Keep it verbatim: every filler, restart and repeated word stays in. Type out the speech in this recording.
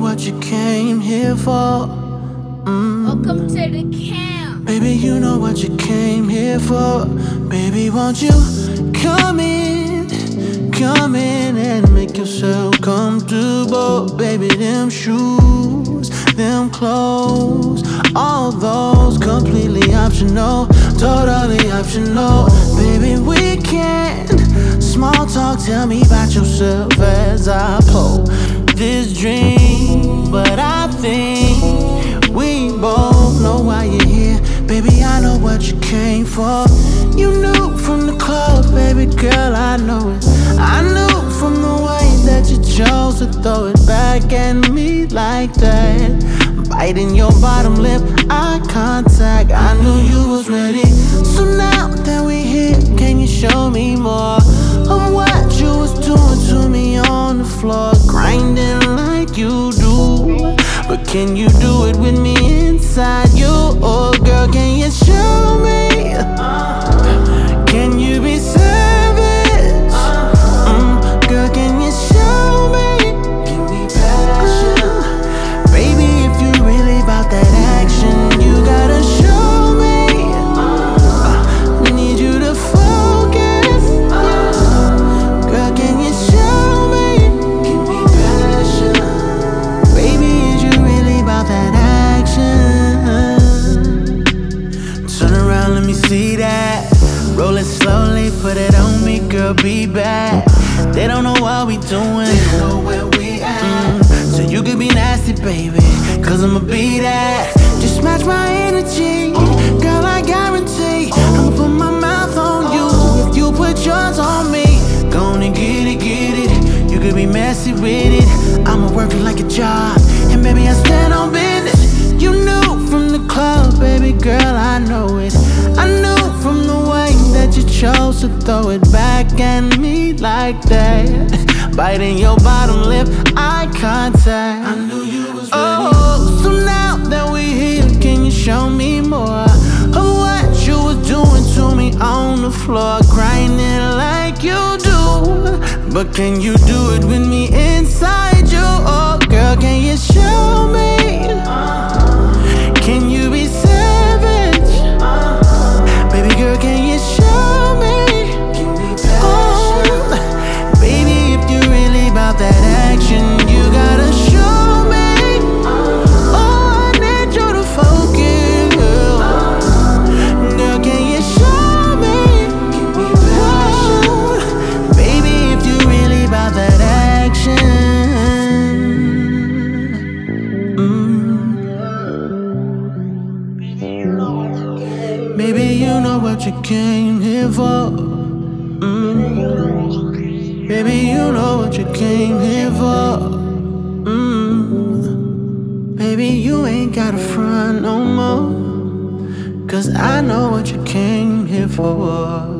what you came here for. Mm. Welcome to the camp. Baby, you know what you came here for. Baby, won't you come in, come in and make yourself comfortable. Baby, them shoes, them clothes, all those completely optional, totally optional. Baby, we can small talk, tell me about yourself as I pull this dream. But I think we both know why you're here. Baby, I know what you came for. You knew from the club, baby girl, I know it. I knew from the way that you chose to throw it back at me like that. Biting your bottom lip, eye contact, I knew you was ready. So now that we here, can you show me more of what you was doing to me on the floor, grinding like you do? But can you do it with me inside you? Oh girl, can you show me? Can you be savage? Mm, girl, can you show me? Give me passion. Baby, if you really about that action, you gotta show me. I need you to focus. Girl, can you show me? Give me passion. Baby, is you really about that action? Turn around, let me see that. Roll it slowly, put it on me, girl, be back. They don't know what we doing, they don't know where we at. Mm, so you can be nasty, baby, cause I'ma be that. Just match my energy, girl, I guarantee I'ma put my mouth on you if you put yours on me. Gonna get it, get it. You could be messy with it, I'ma work it like a job, and baby, I stand on business. You knew from the club, baby girl, I know it. I knew from the way that you chose to throw it back at me like that. Biting your bottom lip, eye contact, I knew you was ready. Oh, so now that we here, can you show me more of what you was doing to me on the floor, grinding like you do? But can you do it with me inside you? Oh girl, can you show me? Can you be savage? Baby girl, can you show me? Oh, baby, if you really about that action, you gotta show me. Oh, I need you to focus. Girl, can you show me? Oh, baby, if you really about that action. Baby, you know what you came here for. Mm. Baby, you know what you came here for. Mm. Baby, you ain't got a front no more, cause I know what you came here for.